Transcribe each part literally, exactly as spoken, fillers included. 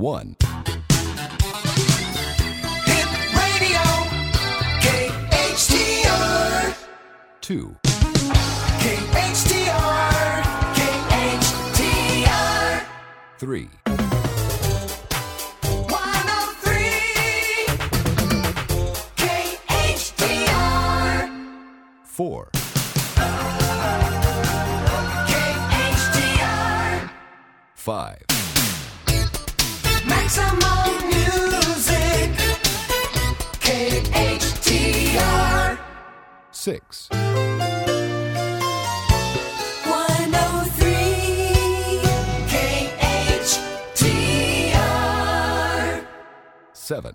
One. Hit radio, K H T R. Two. K H T R, K H T R. Three. one oh three, K H T R. Four. K H T R. Five. Maximum music, K H T R. Six. one oh three, K H T R. Seven.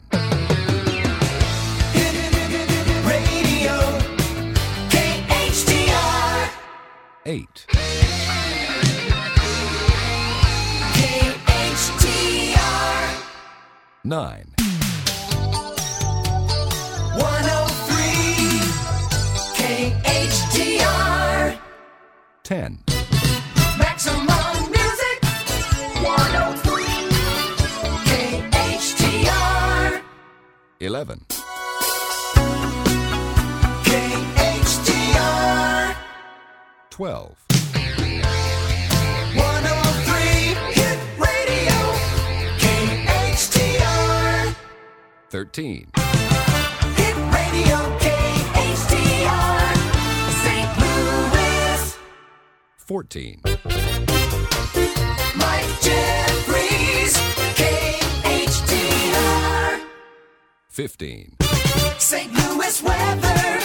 Radio, K H T R. Eight. K H T R. Nine. one oh three, K H T R. Ten. Maximum music, one oh three, K H T R. Eleven. K H T R. Twelve. one oh three, hit radio, K H T R. Thirteen. Hit radio, K H T R. Saint Louis. Fourteen. Mike Jeffries, K H T R. Fifteen. Saint Louis weather.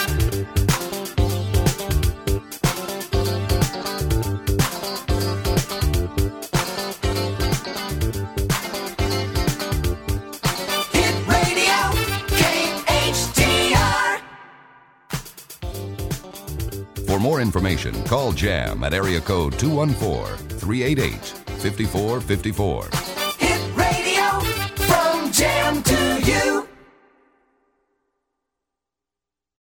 Hit radio, K H T R. For more information, call Jam at area code two one four, three eight eight, five four five four.